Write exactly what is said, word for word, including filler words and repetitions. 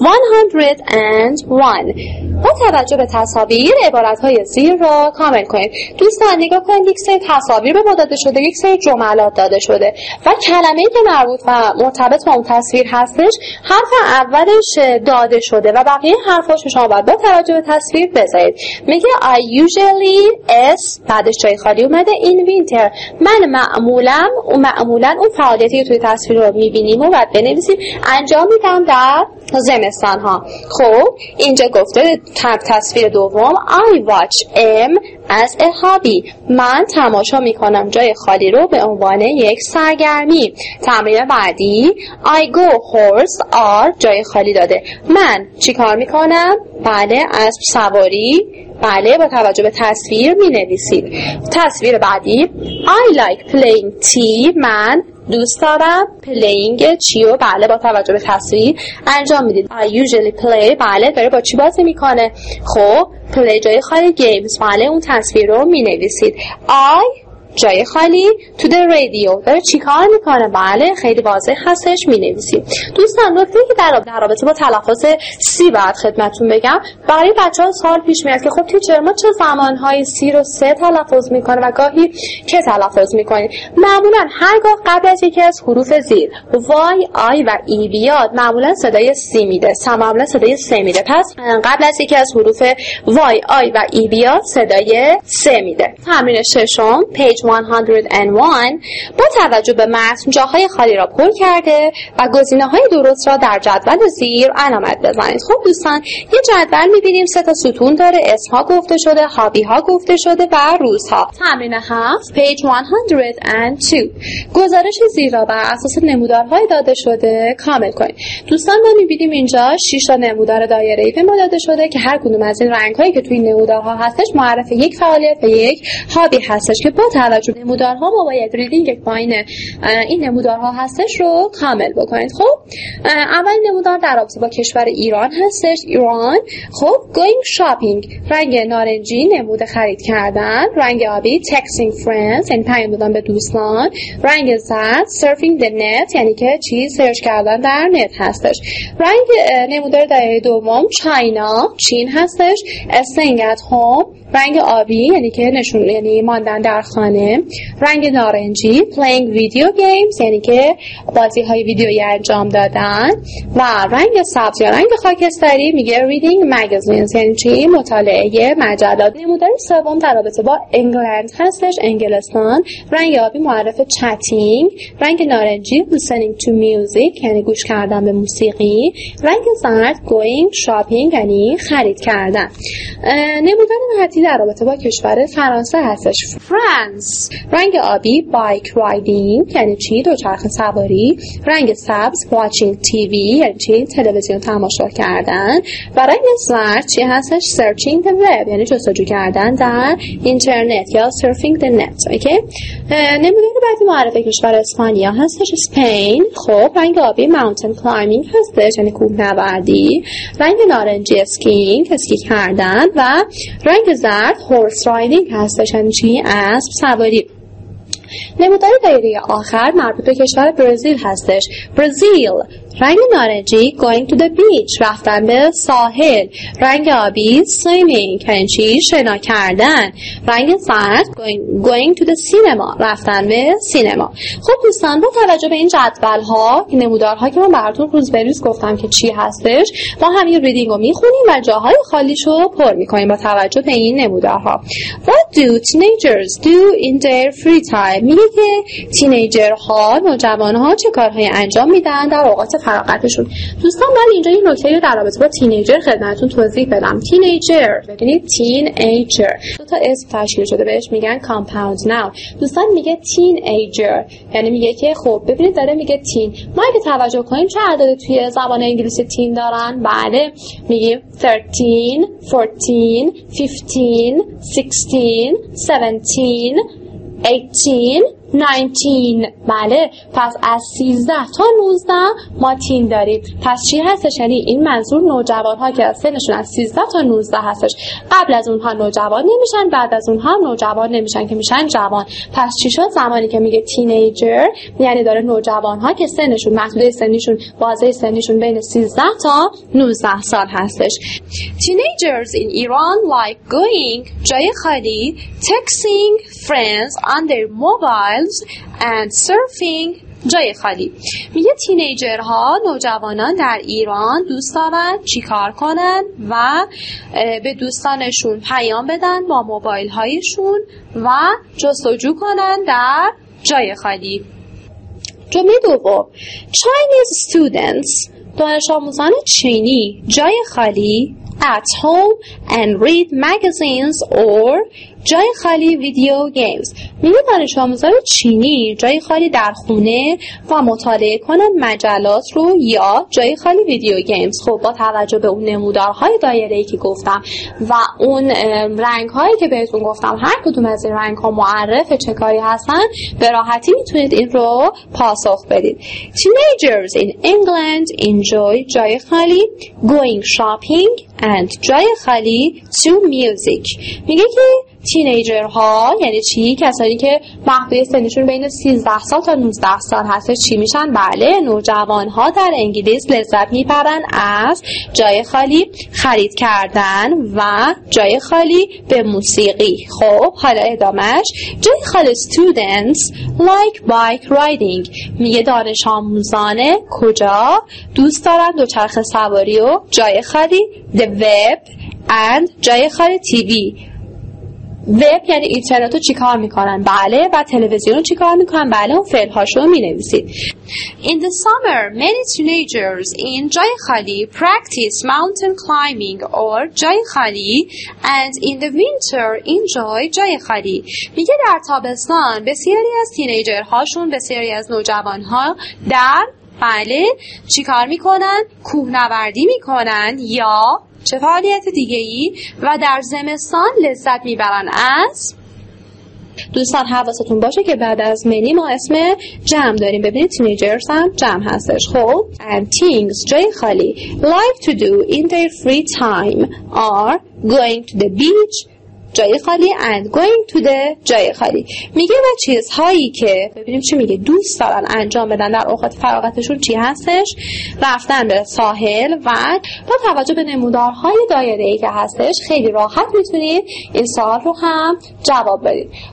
صد و یک با توجه به تصاویر عبارت‌های زیر را کامل کنید. دوستان نگاه کنید، یک سری تصاویر به ما داده شده، یک سری جملات داده شده و کلمه‌ای که مربوط و مرتبط با اون تصویر هستش حرف اولش داده شده و بقیه حرفاش شما باید با توجه به تصویر بذارید. میگه I usually s بعدش جای خالی اومده in winter. من معمولا و معمولا اون فعالیتی که توی تصویر رو می‌بینیم و بعد بنویسیم انجام میدم در زمستان ها. خب اینجا گفته تصویر دوم I watch M as a hobby. من تماشا میکنم جای خالی رو به عنوان یک سرگرمی. تمرین بعدی I go horse R جای خالی داده. من چی کار میکنم؟ بله اسب سواری. بله با توجه به تصویر می نویسید. تصویر بعدی I like playing tea. من دوست دارم پلینگ چی رو بله با توجه به تصویر انجام میدید. I usually play بله داره با چی بازی میکنه؟ خب play جای خالی games بله اون تصویر رو می نویسید. I جای خالی to the radio داره چی کار میکنه؟ بله خیلی واضح هستش می نویسید. دوستان نکته که در در رابطه با تلفظ سی باید خدمتتون بگم. برای بچه‌ها سوال پیش میاد که خب تیچر ما چه زمانهای سی رو سه تلفظ میکنه و گاهی که تلفظ میکنه؟ معمولا هرگاه قبل از یکی از حروف زیر وای آی و ای بیاد معمولا صدای سی میده. معمولا صدای سه میده. پس قبل از یکی از حروف وای آی و ای بیاد صدای سه میده. تمرین ششم پیج صد و یک با توجه به متن جاهای خالی را پر کرده و گزینه‌های درست را در جدول زیر علامت بزنید. خب دوستان یه جدول می‌بینیم سه تا ستون داره، اسم‌ها گفته شده، هابی‌ها گفته شده و روزها. تمرین هفت پیج صد و دو گزارش زیر را بر اساس نمودارهای داده شده کامل کنید. دوستان ما می‌بینیم اینجا شش تا نمودار دایره‌ای به ما داده شده که هر کدوم از این رنگ‌هایی که توی نمودارها هستش معرف یک فعالیت و یک هابی هستش که با توجه نمودارها ما باید ریدینگ پایین این نمودارها هستش رو کامل بکنید. خب اول نمودار در رابطه با کشور ایران هستش، ایران. خب going shopping رنگ نارنجی نمود خرید کردن، رنگ آبی texting friends یعنی پیام دادن به دوستان، رنگ زرد surfing the net یعنی که چیز سرچ کردن در نت هستش. رنگ نمودار دایره دوم چاینا چین هستش، staying at home رنگ آبی یعنی که نشون یعنی ماندن در خانه، رنگ نارنجی playing video games یعنی که بازی های ویدیویی انجام دادن و رنگ سبز یا رنگ خاکستری میگه reading magazines یعنی چی؟ مطالعه مجلات. نمودار سوم در رابطه با انگلند هستش، انگلستان. رنگ آبی معرف chatting، رنگ نارنجی listening to music یعنی گوش کردن به موسیقی، رنگ زرد going shopping یعنی خرید کردن. نمودار بعدی در رابطه با کشور فرانسه هستش، فرانس. رنگ آبی بایک رایدینگ یعنی چی؟ دوچرخه سواری. رنگ سبز watching تی وی یعنی چی؟ تلویزیون تماشا کردن. و رنگ زرد چی هستش؟ searching the web یعنی جستجو کردن در اینترنت یا surfing the net. اوکی. نمودار بعدی معرف کشور اسپانیا هستش، اسپین. خب رنگ آبی mountain climbing هستش یعنی کوهنوردی. رنگ نارنجی اسکینگ اسکی کردن و رنگ زرد horse riding هستش یعنی چی؟ اسب سواری. نمودار دایره آخر مربوط به کشور برزیل هستش، برزیل. رنگ نارنجی going to the beach رفتن به ساحل، رنگ آبی swimming یعنی چی؟ شنا کردن، رنگ زرد going, going to the cinema رفتن به سینما. خب دوستان با توجه به این جدول ها نمودارها که من براتون روز به روز گفتم که چی هستش ما همین ریدینگ رو میخونیم و جاهای خالیشو پر میکنیم با توجه به این نمودارها. What do teenagers do in their free time؟ میگه که تینیجرها نوجوانها چه کارهایی انجام میدن در اوقات فراغتشون. دوستان من اینجا این نکته رو در رابطه با تینیجر خدمتتون توضیح بدم. تینیجر ببینید تینیجر دو تا اسم تشکیل شده بهش میگن کامپاوند ناون. دوستان میگه تینیجر یعنی میگه که خب ببینید داره میگه تین. ما اگه توجه کنیم چه عددی توی زبان انگلیسی تین دارن؟ بله میگیم thirteen, fourteen, fifteen, sixteen, seventeen, eighteen ناینتین. بله، پس از سیزده تا نوزده ما تین داریم. پس چی هستش؟ یعنی این منظور نوجوان ها که سنشون از سیزده تا نوزده هستش. قبل از اونها نوجوان نمیشن، بعد از اونها نوجوان نمیشن که میشن جوان. پس چی شد؟ زمانی که میگه تینیجر یعنی داره نوجوان ها که سنشون محدوده سنیشون بازه سنیشون بین سیزده تا نوزده سال هستش. Teenagers in Iran like going جای خالی texting friends on their mobiles and surfing جای خالی. میگه تینیجرها نوجوانان در ایران دوست دارن چیکار کنن و به دوستانشون پیام بدن با موبایل هایشون و جستجو کنن در جای خالی. جمله دوم Chinese students دانش آموزان چینی جای خالی at home and read magazines or جای خالی ویدیو گیمز. میگه دانش آموزان چینی جای خالی در خونه و مطالعه کنن مجلات رو یا جای خالی ویدیو گیمز. خب با توجه به اون نمودارهای دایره‌ای که گفتم و اون رنگ‌هایی که بهتون گفتم هر کدوم از این رنگ‌ها معرف چه کاری هستن به راحتی میتونید این رو پاسخ بدید. Teenagers in England enjoy جای خالی going shopping and جای خالی to music. میگه که تینیجرها یعنی چی؟ کسانی که محدوده سنشون بین سیزده سال تا نوزده سال هست چی میشن؟ بله، نوجوانها در انگلیس لذت میبرن از جای خالی خرید کردن و جای خالی به موسیقی. خب حالا ادامهش جای خالی students like bike riding. میگه دانش آموزان کجا دوست دارن دوچرخه سواری و جای خالی the web and جای خالی تیوی. وب یعنی اینترنت رو چی کار میکنن؟ بله. و تلویزیون رو چی کار میکنن؟ بله، اون فعل هاشو رو مینویسید. In the summer many teenagers in جای خالی practice mountain climbing or جای خالی and in the winter enjoy جای خالی. میگه در تابستان بسیاری از تینیجر هاشون بسیاری از نوجوان ها در بله چی کار میکنن؟ کوهنوردی میکنن یا چه فعالیت دیگه ای و در زمستان لذت میبرن از. دوستان حواستون باشه که بعد از منی ما اسم جمع داریم. ببینید تینیجرز هم جمع هستش. خب and things جای خالی like to do in their free time are going to the beach جای خالی and going to the جای خالی. میگه و چیزهایی که ببینیم چی میگه دوست دارن انجام بدن در اوقات فراغتشون چی هستش؟ رفتن به ساحل و با توجه به نمودارهای دایره‌ای که هستش خیلی راحت میتونید این سوال رو هم جواب بدید.